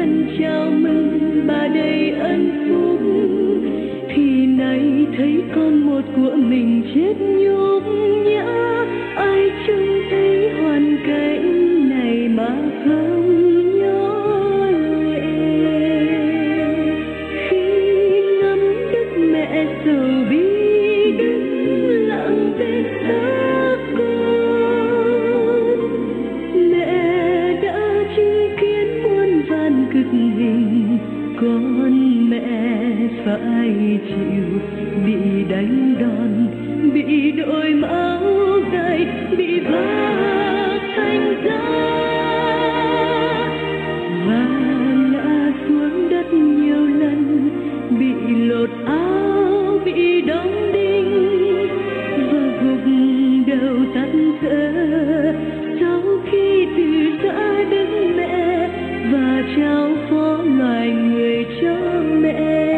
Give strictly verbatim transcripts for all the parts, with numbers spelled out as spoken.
lần chào mừng bà đầy ân phúc, thì nay thấy con một của mình chết nhục nhã, ai trông thấy hoàn cảnh này mà không nhớ lệ. Khi ngắm đức mẹ sầu bi đứng lặng bên xác con, mẹ đã chứng kiến muôn vàn cực hình, con mẹ phải chịu bị đánh đòn, bị đội máu gay, bị vác thành giá và ngã xuống đất nhiều lần, bị lột áo, bị đóng đinh và gục đầu tắt thở. Sau khi từ giã đứng mẹ và trao phó loài người cho mẹ,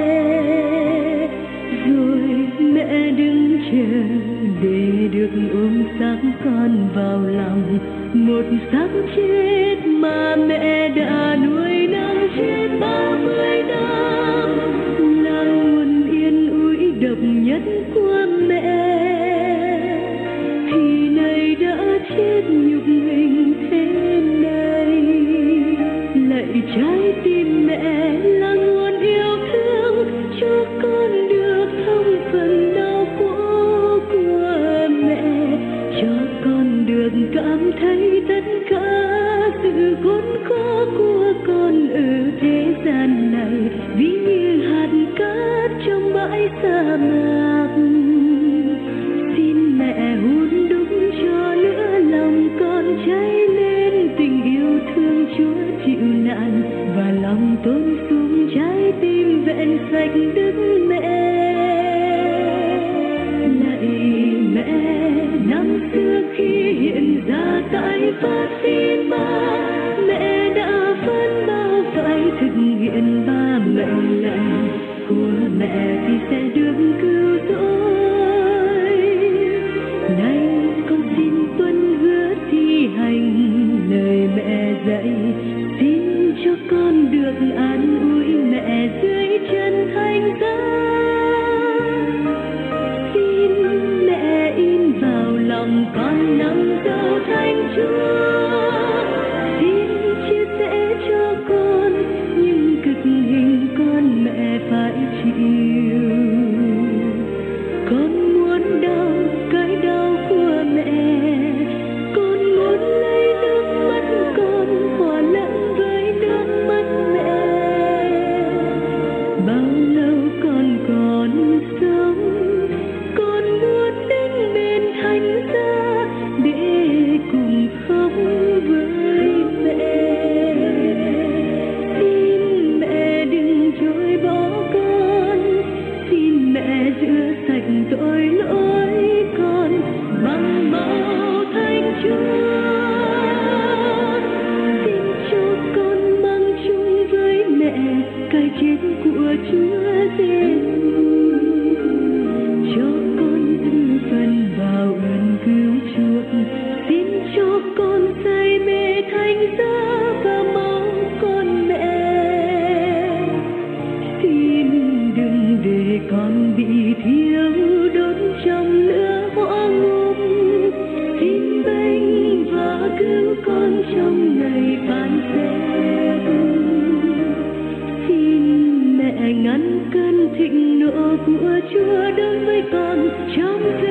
rồi mẹ đứng chờ để được ôm xác con vào lòng, một xác chết mà mẹ đã nuôi nấng chết ba mươi năm, là nguồn yên ủi độc nhất của mẹ, thì nay đã chết nhục hình thế này. Lạy trái tim mẹ là nguồn yêu thương, cho con được thông phần đau khổ của mẹ, cho con được cảm thấy tất cả sự khốn khó của con ở thế gian này, ví như hạt cát trong bãi sa mạc. Xin mẹ hôn đúng cho lửa lòng con cháy lên tình yêu thương Chúa chịu nạn, và lòng tôn sùng trái tim vẹn sạch đức mẹ. Lạy mẹ năm xưa khi hiện ra tại Fatima, mẹ đã phân bao phải thực hiện ba mệnh lệnh của mẹ thì sẽ được cứu rỗi. Nay con xin tuân hứa thi hành lời mẹ dạy, xin cho con được an ủi mẹ dưới chân thánh giá. Xin mẹ in vào lòng con nắng dấu thánh Chúa, xin chia sẻ cho con những cực hình con mẹ phải chịu. Con muốn đau cái đau của mẹ, con muốn lấy nước mắt con hòa lẫn với nước mắt mẹ. Bao lâu con còn sống, con muốn đứng bên thánh giá để cùng khóc với mẹ. Xin mẹ đừng chối bỏ con, xin mẹ rửa sạch tội lỗi con bằng máu thánh Chúa. Xin cho con mang chung với mẹ cái chết của Chúa Giêsu, cho con tư phần vào ơn cứu chuộc. Xin cho con say mê thánh giá và máu con mẹ. Xin đừng để con bị thiêu đốt trong lửa hỏa ngục. Xin bênh và cứu con trong ngày phán xét. Xin mẹ ngăn cơn thịnh nộ của Chúa đối với con trong